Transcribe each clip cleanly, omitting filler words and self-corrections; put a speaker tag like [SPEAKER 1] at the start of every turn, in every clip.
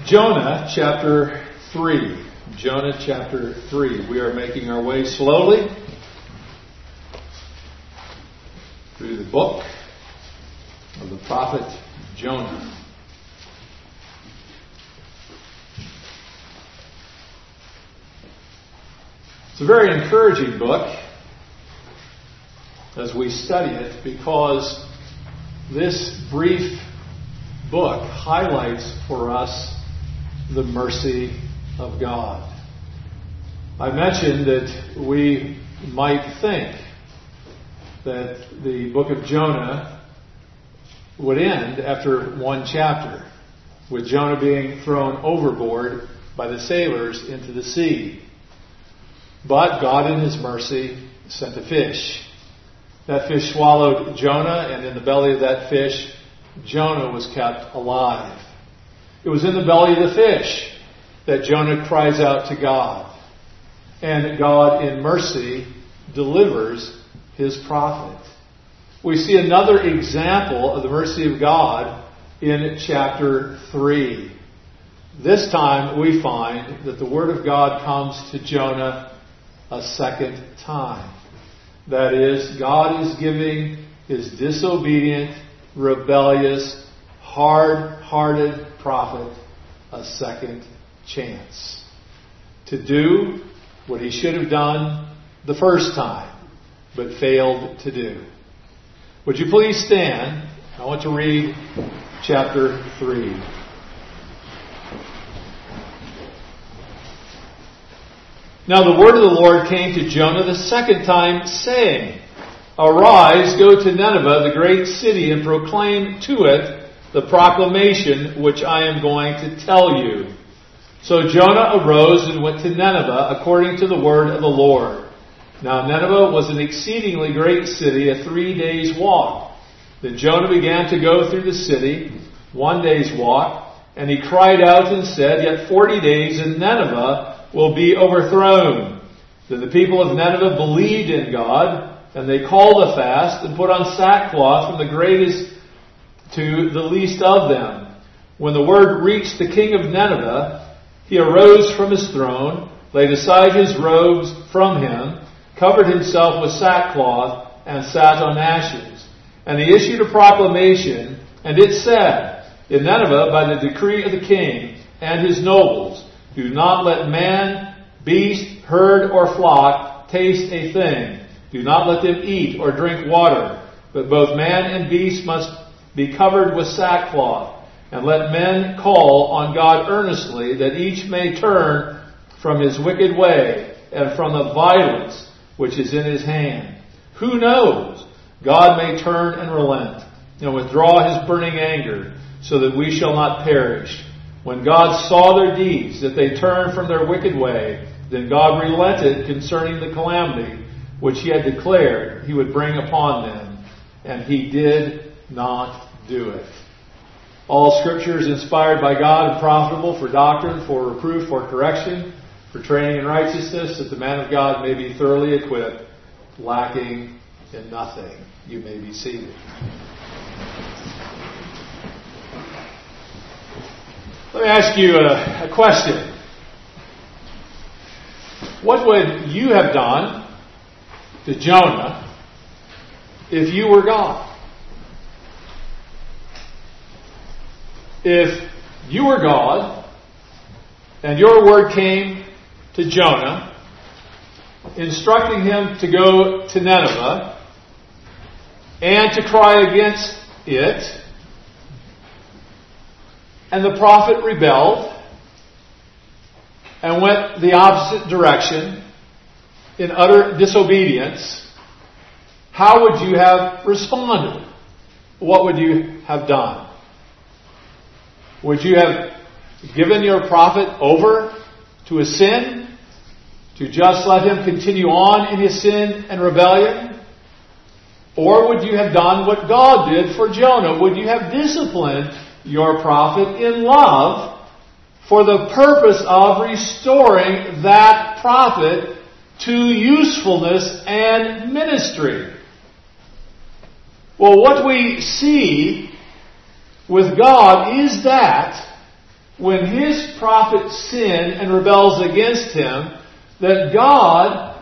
[SPEAKER 1] Jonah chapter 3. Jonah chapter 3. We are making our way slowly through the book of the prophet Jonah. It's a very encouraging book as we study it because this brief book highlights for us the mercy of God. I mentioned that we might think that the book of Jonah would end after one chapter, with Jonah being thrown overboard by the sailors into the sea. But God in His mercy sent a fish. That fish swallowed Jonah, and in the belly of that fish, Jonah was kept alive. It was in the belly of the fish that Jonah cries out to God. And God in mercy delivers His prophet. We see another example of the mercy of God in chapter 3. This time we find that the Word of God comes to Jonah a second time. That is, God is giving His disobedient, rebellious, hard-hearted prophet a second chance to do what he should have done the first time, but failed to do. Would you please stand? I want to read chapter 3. Now the word of the Lord came to Jonah the second time, saying, Arise, go to Nineveh, the great city, and proclaim to it the proclamation which I am going to tell you. So Jonah arose and went to Nineveh according to the word of the Lord. Now Nineveh was an exceedingly great city, a 3 days' walk. Then Jonah began to go through the city, 1 day's walk, and he cried out and said, Yet 40 days and Nineveh will be overthrown. Then the people of Nineveh believed in God, and they called a fast and put on sackcloth from the greatest to the least of them. When the word reached the king of Nineveh, he arose from his throne, laid aside his robes from him, covered himself with sackcloth, and sat on ashes. And he issued a proclamation, and it said, In Nineveh, by the decree of the king and his nobles, do not let man, beast, herd, or flock taste a thing. Do not let them eat or drink water, but both man and beast must be covered with sackcloth. And let men call on God earnestly, that each may turn from his wicked way and from the violence which is in his hand. Who knows? God may turn and relent and withdraw His burning anger, so that we shall not perish. When God saw their deeds, that they turned from their wicked way, then God relented concerning the calamity which He had declared He would bring upon them. And He did not do it. All Scripture is inspired by God and profitable for doctrine, for reproof, for correction, for training in righteousness, that the man of God may be thoroughly equipped, lacking in nothing. You may be seated. Let me ask you a question. What would you have done to Jonah if you were God? If you were God and your word came to Jonah, instructing him to go to Nineveh and to cry against it, and the prophet rebelled and went the opposite direction in utter disobedience, how would you have responded? What would you have done? Would you have given your prophet over to his sin, to just let him continue on in his sin and rebellion? Or would you have done what God did for Jonah? Would you have disciplined your prophet in love for the purpose of restoring that prophet to usefulness and ministry? Well, what we see with God is that when his prophet sin and rebels against him, that God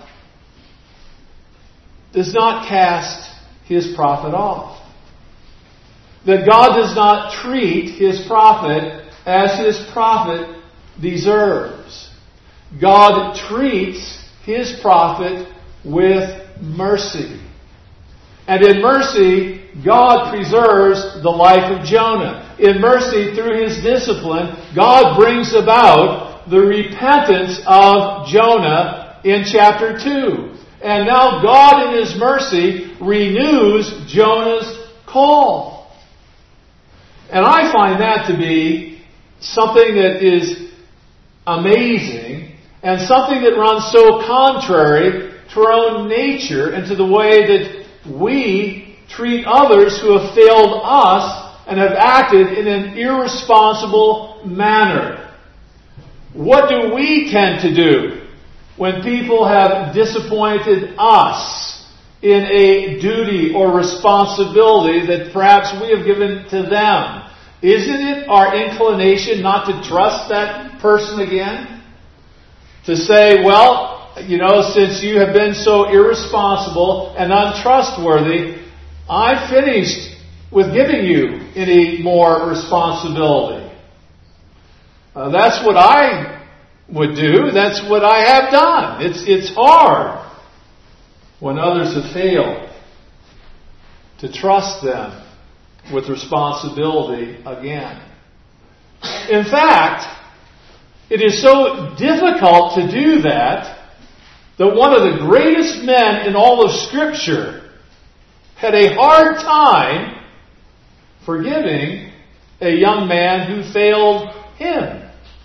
[SPEAKER 1] does not cast his prophet off. That God does not treat his prophet as his prophet deserves. God treats his prophet with mercy. And in mercy, God preserves the life of Jonah. In mercy, through his discipline, God brings about the repentance of Jonah in chapter 2. And now God in his mercy renews Jonah's call. And I find that to be something that is amazing and something that runs so contrary to our own nature and to the way that we treat others who have failed us and have acted in an irresponsible manner. What do we tend to do when people have disappointed us in a duty or responsibility that perhaps we have given to them? Isn't it our inclination not to trust that person again? To say, well, since you have been so irresponsible and untrustworthy, I'm finished with giving you any more responsibility. That's what I would do. That's what I have done. It's hard when others have failed to trust them with responsibility again. In fact, it is so difficult to do that one of the greatest men in all of Scripture had a hard time forgiving a young man who failed him.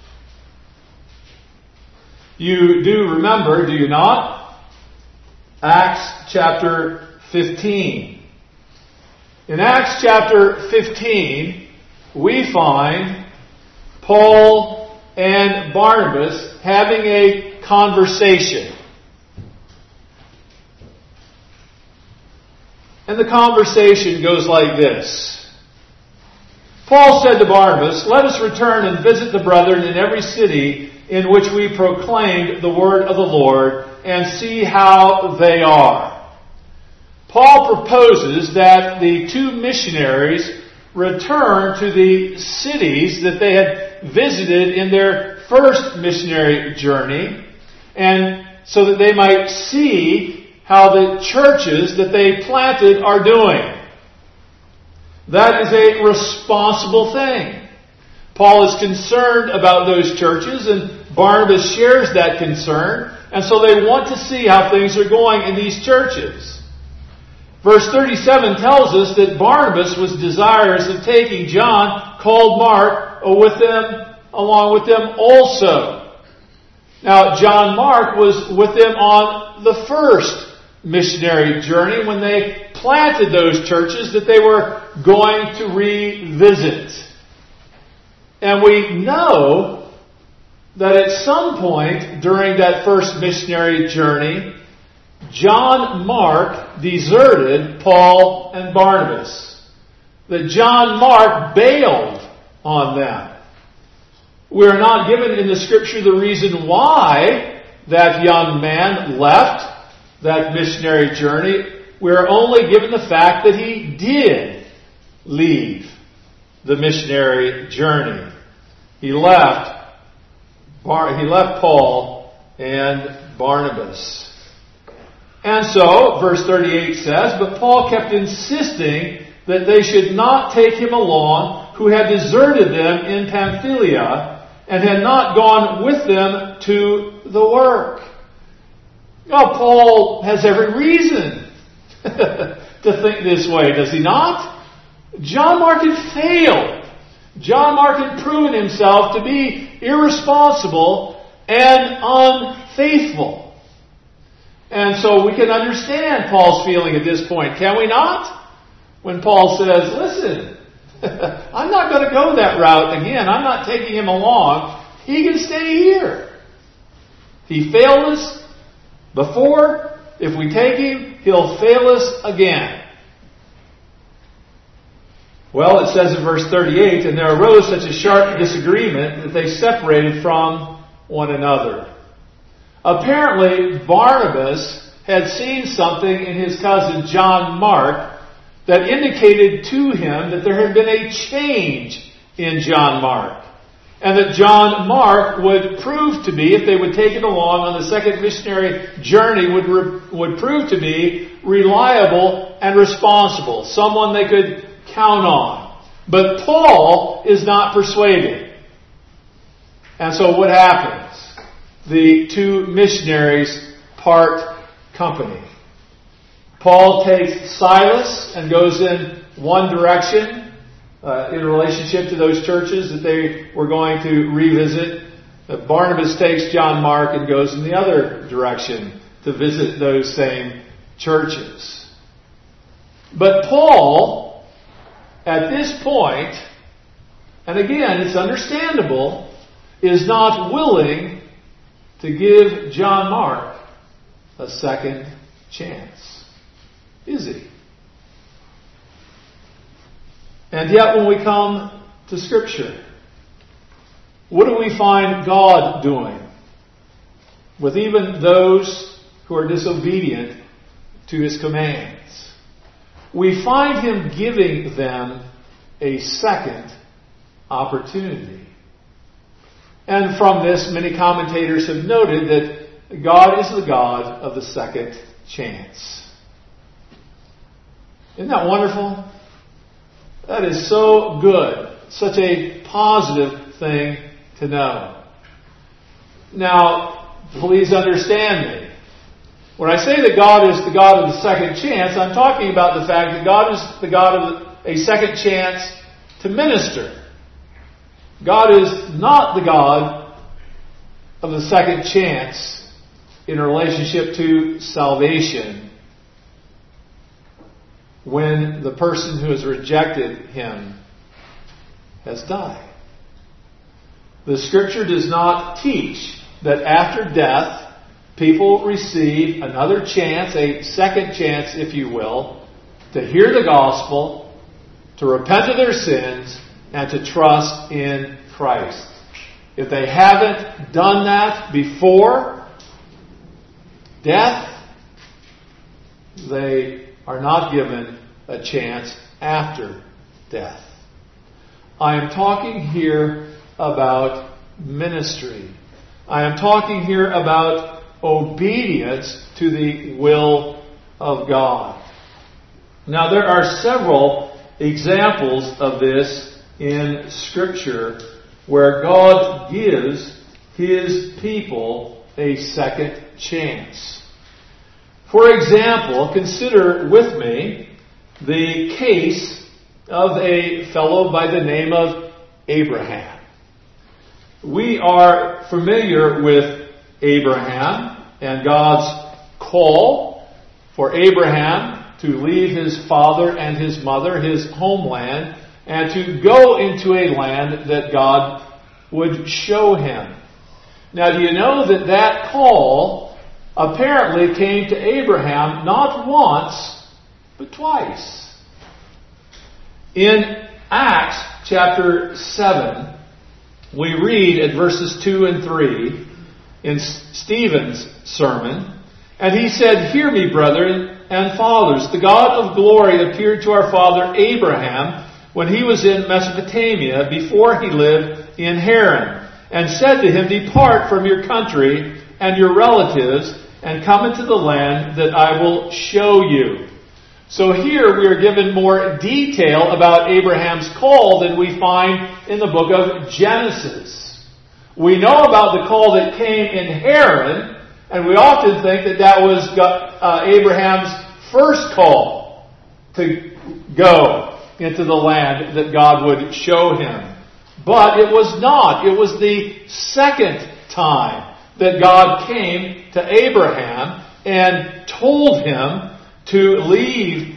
[SPEAKER 1] You do remember, do you not? Acts chapter 15. In Acts chapter 15, we find Paul and Barnabas having a conversation. And the conversation goes like this. Paul said to Barnabas, "Let us return and visit the brethren in every city in which we proclaimed the word of the Lord, and see how they are." Paul proposes that the two missionaries return to the cities that they had visited in their first missionary journey, and so that they might see how the churches that they planted are doing. That is a responsible thing. Paul is concerned about those churches, and Barnabas shares that concern, and so they want to see how things are going in these churches. Verse 37 tells us that Barnabas was desirous of taking John, called Mark, along with them also. Now, John Mark was with them on the first missionary journey when they planted those churches that they were going to revisit. And we know that at some point during that first missionary journey, John Mark deserted Paul and Barnabas. That John Mark bailed on them. We're not given in the Scripture the reason why that young man left that missionary journey. We're only given the fact that he did leave the missionary journey. He left Paul and Barnabas. And so, verse 38 says, "But Paul kept insisting that they should not take him along, who had deserted them in Pamphylia, and had not gone with them to the work." Well, Paul has every reason to think this way, does he not? John Mark had failed. John Mark had proven himself to be irresponsible and unfaithful. And so we can understand Paul's feeling at this point, can we not? When Paul says, "Listen, I'm not going to go that route again. I'm not taking him along. He can stay here. He failed us before. If we take him, he'll fail us again." Well, it says in verse 38, and there arose such a sharp disagreement that they separated from one another. Apparently, Barnabas had seen something in his cousin John Mark that indicated to him that there had been a change in John Mark. And that John Mark would prove to be, if they would take it along on the second missionary journey, would prove to be reliable and responsible. Someone they could count on. But Paul is not persuaded. And so what happens? The two missionaries part company. Paul takes Silas and goes in one direction in relationship to those churches that they were going to revisit. Barnabas takes John Mark and goes in the other direction to visit those same churches. But Paul, at this point, and again, it's understandable, is not willing to give John Mark a second chance. Is he? And yet when we come to Scripture, what do we find God doing with even those who are disobedient to His commands? We find Him giving them a second opportunity. And from this, many commentators have noted that God is the God of the second chance. Isn't that wonderful? That is so good. Such a positive thing to know. Now, please understand me. When I say that God is the God of the second chance, I'm talking about the fact that God is the God of a second chance to minister. God is not the God of the second chance in relationship to salvation when the person who has rejected Him has died. The Scripture does not teach that after death, people receive another chance, a second chance, if you will, to hear the gospel, to repent of their sins, and to trust in Christ. If they haven't done that before death, they are not given a chance after death. I am talking here about ministry. I am talking here about obedience to the will of God. Now, there are several examples of this in Scripture where God gives His people a second chance. For example, consider with me the case of a fellow by the name of Abraham. We are familiar with Abraham and God's call for Abraham to leave his father and his mother, his homeland, and to go into a land that God would show him. Now, do you know that that call apparently came to Abraham not once, but twice? In Acts chapter 7, we read at verses 2 and 3 in Stephen's sermon, and he said, "Hear me, brethren and fathers. The God of glory appeared to our father Abraham when he was in Mesopotamia, before he lived in Haran, and said to him, Depart from your country and your relatives, and come into the land that I will show you." So here we are given more detail about Abraham's call than we find in the book of Genesis. We know about the call that came in Haran, and we often think that that was Abraham's first call to go into the land that God would show him. But it was not. It was the second time that God came to Abraham and told him to leave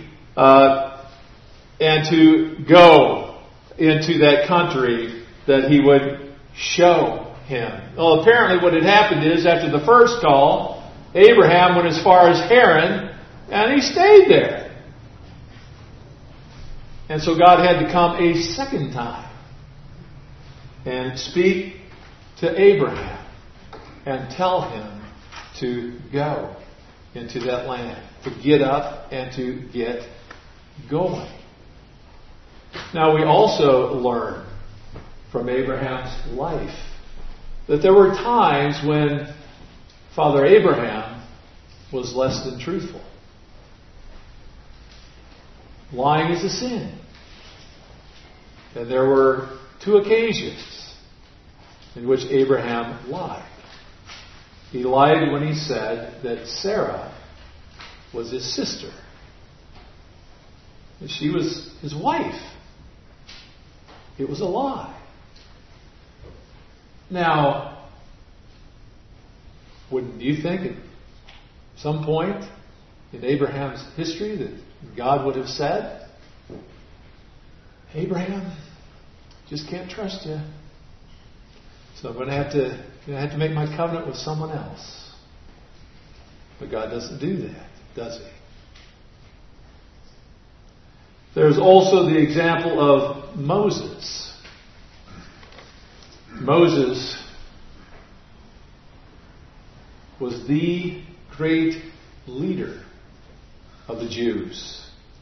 [SPEAKER 1] and to go into that country that he would show him. Well, apparently what had happened is, after the first call, Abraham went as far as Haran, and he stayed there. And so God had to come a second time and speak to Abraham and tell him to go into that land, to get up and to get going. Now we also learn from Abraham's life that there were times when Father Abraham was less than truthful. Lying is a sin. And there were 2 occasions in which Abraham lied. He lied when he said that Sarah was his sister. And she was his wife. It was a lie. Now, wouldn't you think at some point in Abraham's history that God would have said, Abraham, just can't trust you. So I'm going to have to make my covenant with someone else. But God doesn't do that, does He? There's also the example of Moses. Moses was the great leader of the Jews.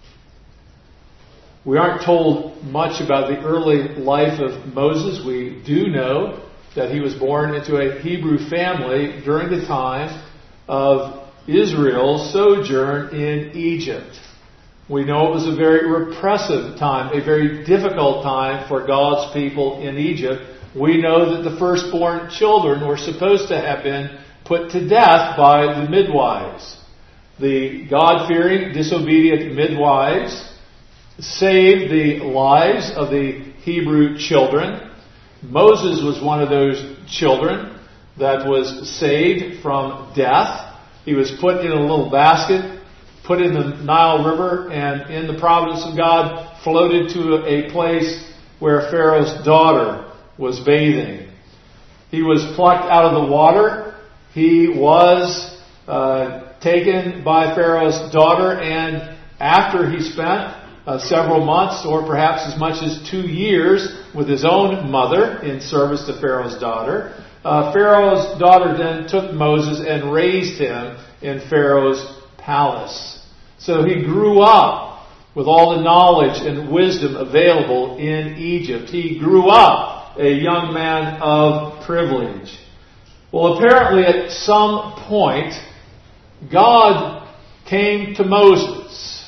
[SPEAKER 1] We aren't told much about the early life of Moses. We do know that he was born into a Hebrew family during the time of Israel's sojourn in Egypt. We know it was a very repressive time, a very difficult time for God's people in Egypt. We know that the firstborn children were supposed to have been put to death by the midwives. The God-fearing, disobedient midwives saved the lives of the Hebrew children. Moses was one of those children that was saved from death. He was put in a little basket, put in the Nile River, and in the providence of God floated to a place where Pharaoh's daughter was bathing. He was plucked out of the water. He was taken by Pharaoh's daughter, and after he spent several months or perhaps as much as 2 years with his own mother in service to Pharaoh's daughter, Pharaoh's daughter then took Moses and raised him in Pharaoh's palace. So he grew up with all the knowledge and wisdom available in Egypt. He grew up a young man of privilege. Well, apparently at some point, God came to Moses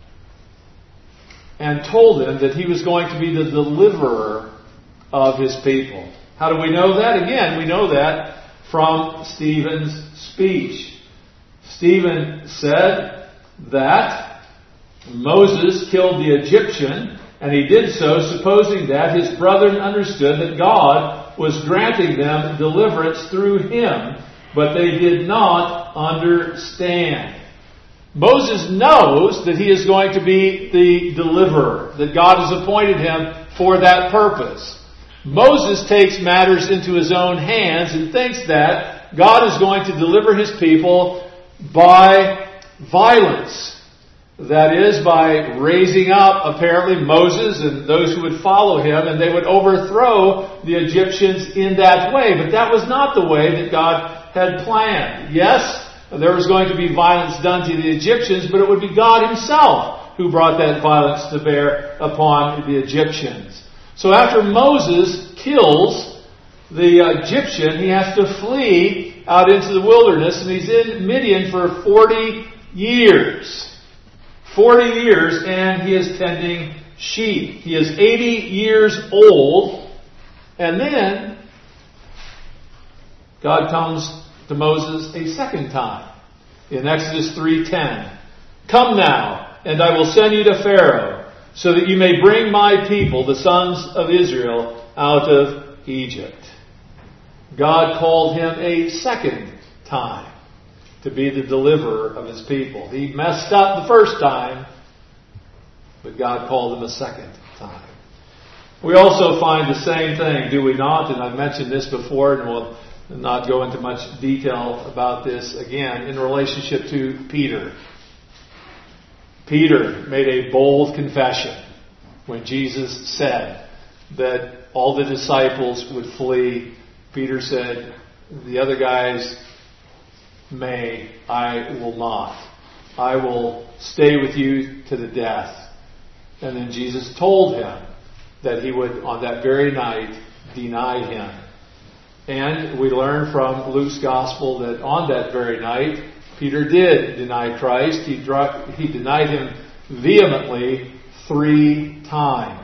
[SPEAKER 1] and told him that he was going to be the deliverer of his people. How do we know that? Again, we know that from Stephen's speech. Stephen said that Moses killed the Egyptian, and he did so supposing that his brethren understood that God was granting them deliverance through him, but they did not understand. Moses knows that he is going to be the deliverer, that God has appointed him for that purpose. Moses takes matters into his own hands and thinks that God is going to deliver his people by violence. That is, by raising up, apparently, Moses and those who would follow him, and they would overthrow the Egyptians in that way. But that was not the way that God had planned. Yes, there was going to be violence done to the Egyptians, but it would be God Himself who brought that violence to bear upon the Egyptians. So after Moses kills the Egyptian, he has to flee out into the wilderness, and he's in Midian for 40 years. 40 years, and he is tending sheep. He is 80 years old, and then God comes to Moses a second time in Exodus 3:10. Come now, and I will send you to Pharaoh, so that you may bring my people, the sons of Israel, out of Egypt. God called him a second time to be the deliverer of His people. He messed up the first time, but God called him a second time. We also find the same thing, do we not? And I've mentioned this before, and we'll not go into much detail about this again, in relationship to Peter. Peter made a bold confession. When Jesus said that all the disciples would flee, Peter said, the other guys may, I will not. I will stay with you to the death. And then Jesus told him that he would, on that very night, deny him. And we learn from Luke's Gospel that on that very night, Peter did deny Christ. He denied him vehemently 3 times.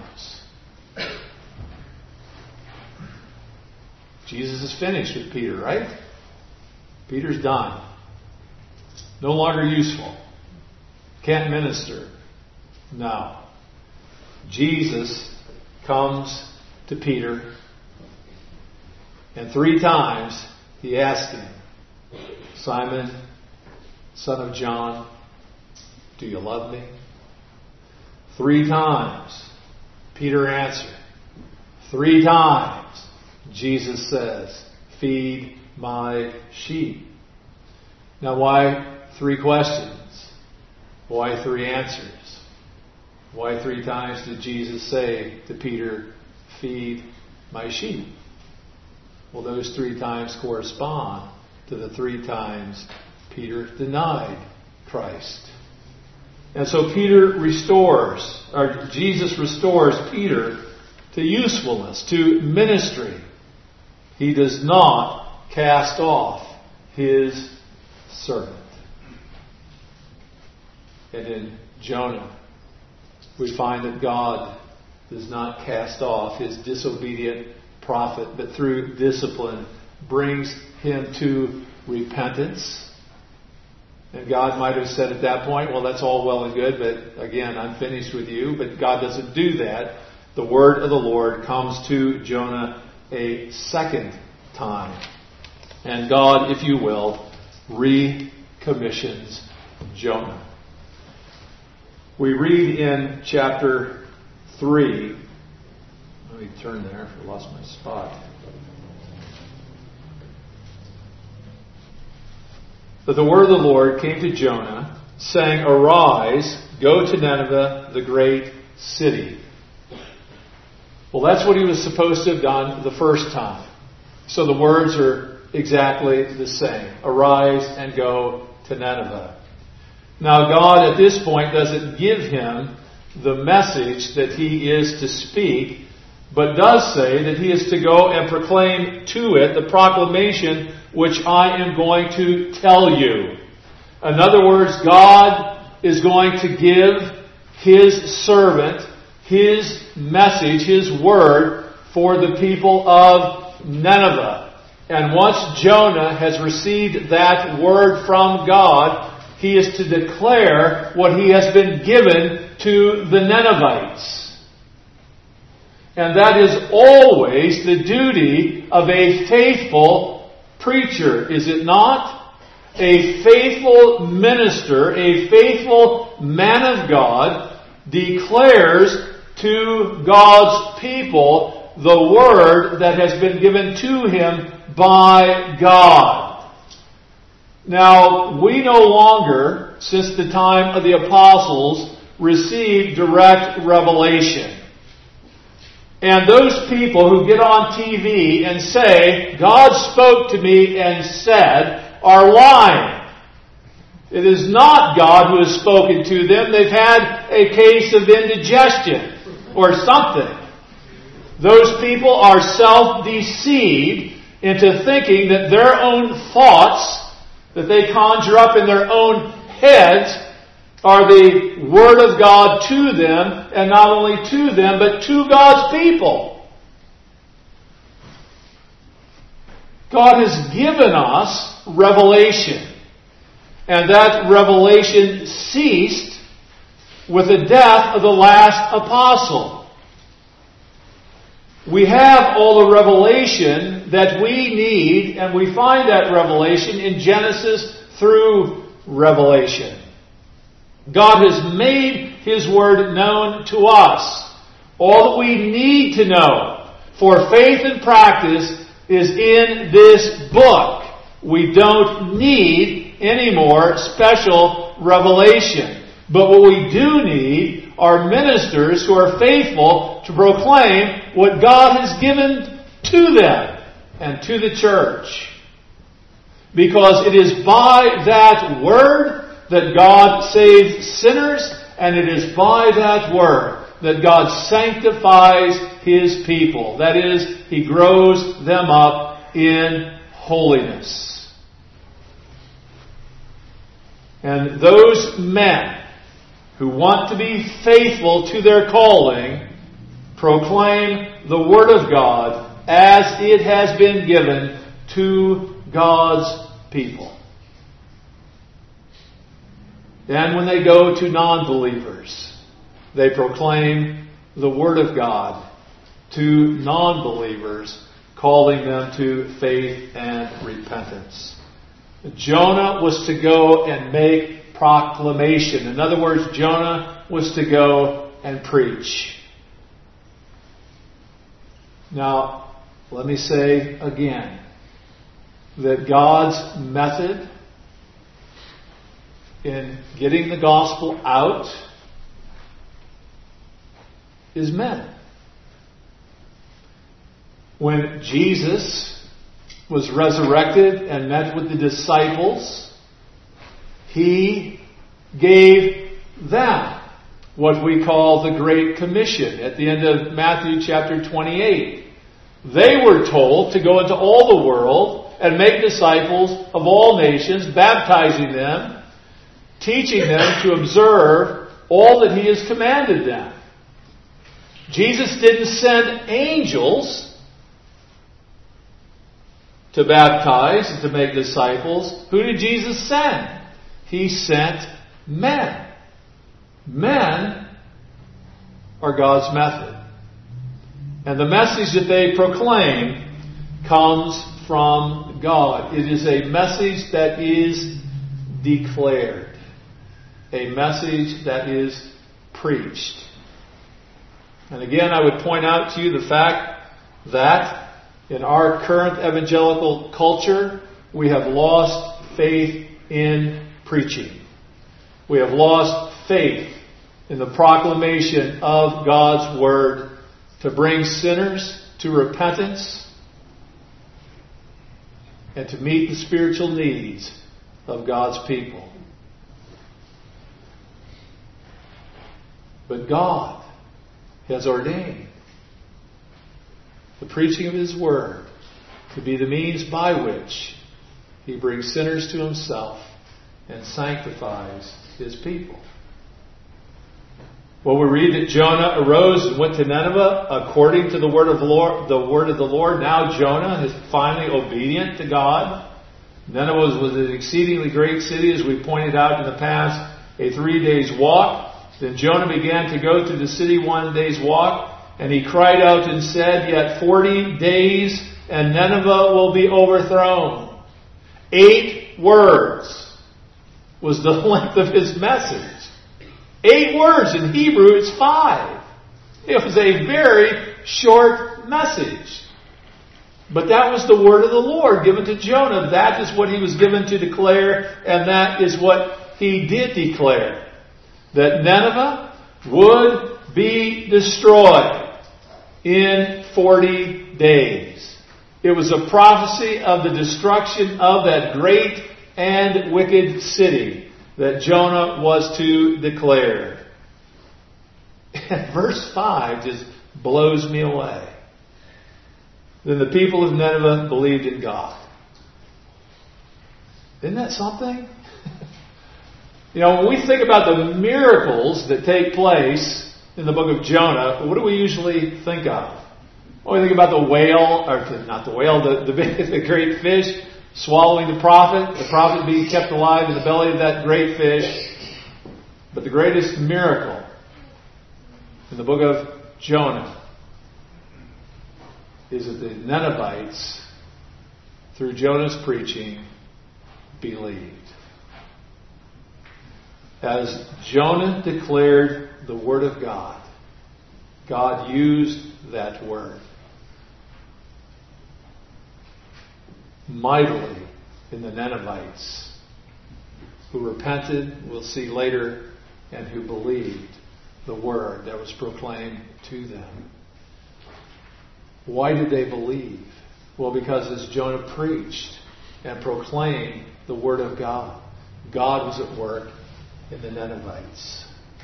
[SPEAKER 1] Jesus is finished with Peter, right? Peter's done. No longer useful. Can't minister. No. Jesus comes to Peter, and 3 times he asked him, Simon, son of John, do you love me? 3 times Peter answered. 3 times Jesus says, feed my sheep. Now why 3 questions? Why 3 answers? Why 3 times did Jesus say to Peter, feed my sheep? Well, those 3 times correspond to the 3 times Peter denied Christ. And so Jesus restores Peter to usefulness, to ministry. He does not cast off his servant. And in Jonah, we find that God does not cast off his disobedient prophet, but through discipline brings him to repentance. And God might have said at that point, well, that's all well and good, but again, I'm finished with you. But God doesn't do that. The word of the Lord comes to Jonah a second time. And God, if you will, recommissions Jonah. We read in chapter 3. Let me turn there. I lost my spot. But the word of the Lord came to Jonah, saying, Arise, go to Nineveh, the great city. Well, that's what he was supposed to have done the first time. So the words are exactly the same. Arise and go to Nineveh. Now God at this point doesn't give him the message that he is to speak, but does say that he is to go and proclaim to it the proclamation which I am going to tell you. In other words, God is going to give his servant his message, his word for the people of Nineveh. And once Jonah has received that word from God, he is to declare what he has been given to the Ninevites. And that is always the duty of a faithful preacher, is it not? A faithful minister, a faithful man of God declares to God's people the word that has been given to him by God. Now, we no longer, since the time of the apostles, receive direct revelation. And those people who get on TV and say, God spoke to me and said, are lying. It is not God who has spoken to them. They've had a case of indigestion or something. Those people are self-deceived into thinking that their own thoughts that they conjure up in their own heads are the Word of God to them, and not only to them, but to God's people. God has given us revelation, and that revelation ceased with the death of the last apostle. We have all the revelation that we need, and we find that revelation in Genesis through Revelation. God has made His Word known to us. All that we need to know for faith and practice is in this book. We don't need any more special revelation. But what we do need are ministers who are faithful to proclaim what God has given to them and to the church. Because it is by that word that God saves sinners, and it is by that word that God sanctifies His people. That is, He grows them up in holiness. And those men who want to be faithful to their calling proclaim the Word of God as it has been given to God's people. And when they go to non-believers, they proclaim the Word of God to non-believers, calling them to faith and repentance. Jonah was to go and make proclamation. In other words, Jonah was to go and preach. Now, let me say again that God's method in getting the gospel out is men. When Jesus was resurrected and met with the disciples, He gave them what we call the Great Commission at the end of Matthew chapter 28. They were told to go into all the world and make disciples of all nations, baptizing them, teaching them to observe all that He has commanded them. Jesus didn't send angels to baptize and to make disciples. Who did Jesus send? He sent men. Men are God's method. And the message that they proclaim comes from God. It is a message that is declared. A message that is preached. And again, I would point out to you the fact that in our current evangelical culture, we have lost faith in preaching. We have lost faith in the proclamation of God's Word to bring sinners to repentance and to meet the spiritual needs of God's people. But God has ordained the preaching of His Word to be the means by which He brings sinners to Himself and sanctifies His people. Well, we read that Jonah arose and went to Nineveh according to the word of the Lord. Now Jonah is finally obedient to God. Nineveh was an exceedingly great city, as we pointed out in the past, a 3 days walk. Then Jonah began to go to the city 1 day's walk. And he cried out and said, "Yet 40 days and Nineveh will be overthrown." 8 words was the length of his message. 8 words. In Hebrew, it's 5. It was a very short message. But that was the word of the Lord given to Jonah. That is what he was given to declare, and that is what he did declare. That Nineveh would be destroyed in 40 days. It was a prophecy of the destruction of that great and wicked city that Jonah was to declare. And verse 5 just blows me away. Then the people of Nineveh believed in God. Isn't that something? You know, when we think about the miracles that take place in the book of Jonah, what do we usually think of? Well, we think about the whale, or not the whale, the great fish swallowing the prophet being kept alive in the belly of that great fish. But the greatest miracle in the book of Jonah is that the Ninevites, through Jonah's preaching, believed. As Jonah declared the Word of God, God used that Word mightily in the Ninevites, who repented, we'll see later, and who believed the word that was proclaimed to them. Why did they believe? Well, because as Jonah preached and proclaimed the word of God, God was at work in the Ninevites.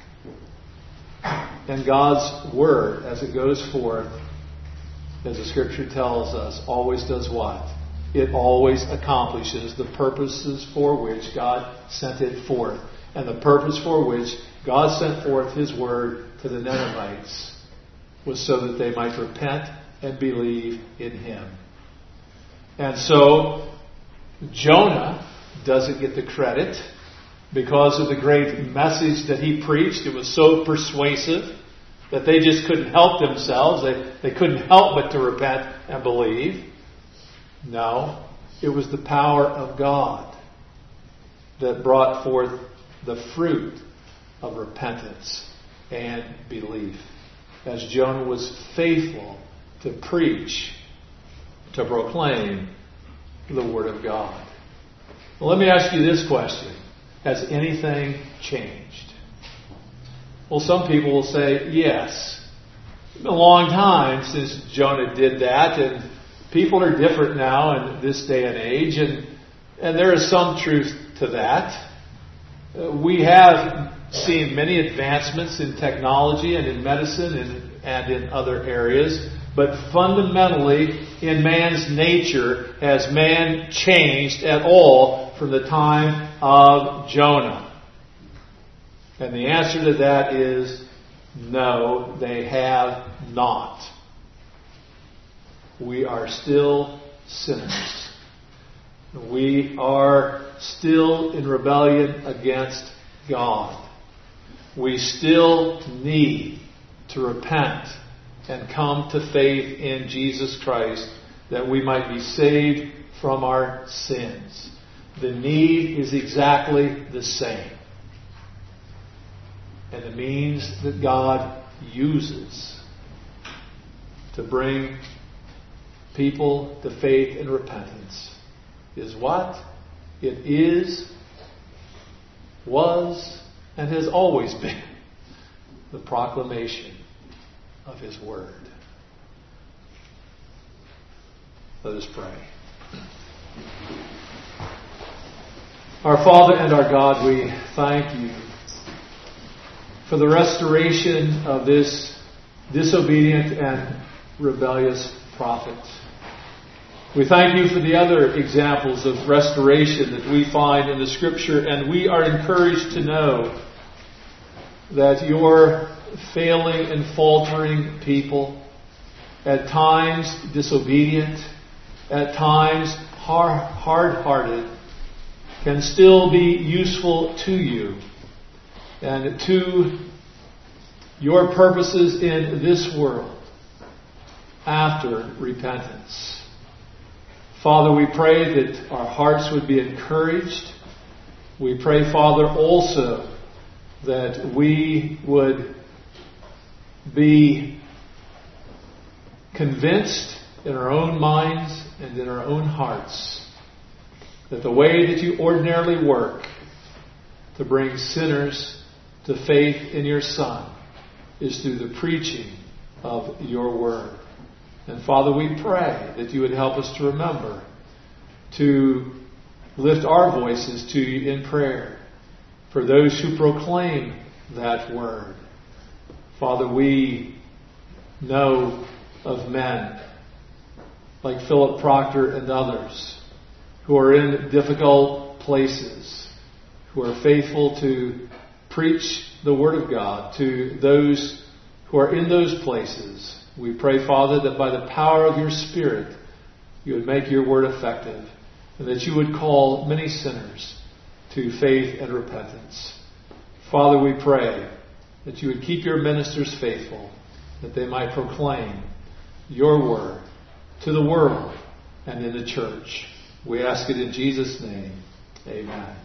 [SPEAKER 1] And God's word, as it goes forth, as the Scripture tells us, always does what? It always accomplishes the purposes for which God sent it forth. And the purpose for which God sent forth His word to the Ninevites was so that they might repent and believe in Him. And so, Jonah doesn't get the credit because of the great message that he preached. It was so persuasive that they just couldn't help themselves. They couldn't help but to repent and believe. No, it was the power of God that brought forth the fruit of repentance and belief. As Jonah was faithful to preach, to proclaim the Word of God. Well, let me ask you this question. Has anything changed? Well, some people will say, yes. It's been a long time since Jonah did that, and people are different now in this day and age, and there is some truth to that. We have seen many advancements in technology and in medicine and in other areas, but fundamentally in man's nature has man changed at all from the time of Jonah? And the answer to that is no, they have not. We are still sinners. We are still in rebellion against God. We still need to repent and come to faith in Jesus Christ that we might be saved from our sins. The need is exactly the same. And the means that God uses to bring people to faith and repentance is what? It is, was, and has always been the proclamation of His Word. Let us pray. Our Father and our God, we thank You for the restoration of this disobedient and rebellious prophet. We thank You for the other examples of restoration that we find in the Scripture, and we are encouraged to know that Your failing and faltering people, at times disobedient, at times hard-hearted, can still be useful to You and to Your purposes in this world after repentance. Father, we pray that our hearts would be encouraged. We pray, Father, also that we would be convinced in our own minds and in our own hearts that the way that You ordinarily work to bring sinners to faith in Your Son is through the preaching of Your Word. And Father, we pray that You would help us to remember to lift our voices to You in prayer for those who proclaim that Word. Father, we know of men like Philip Proctor and others who are in difficult places, who are faithful to preach the Word of God to those who are in those places. We pray, Father, that by the power of Your Spirit, You would make Your Word effective, and that You would call many sinners to faith and repentance. Father, we pray that You would keep Your ministers faithful, that they might proclaim Your Word to the world and in the church. We ask it in Jesus' name. Amen.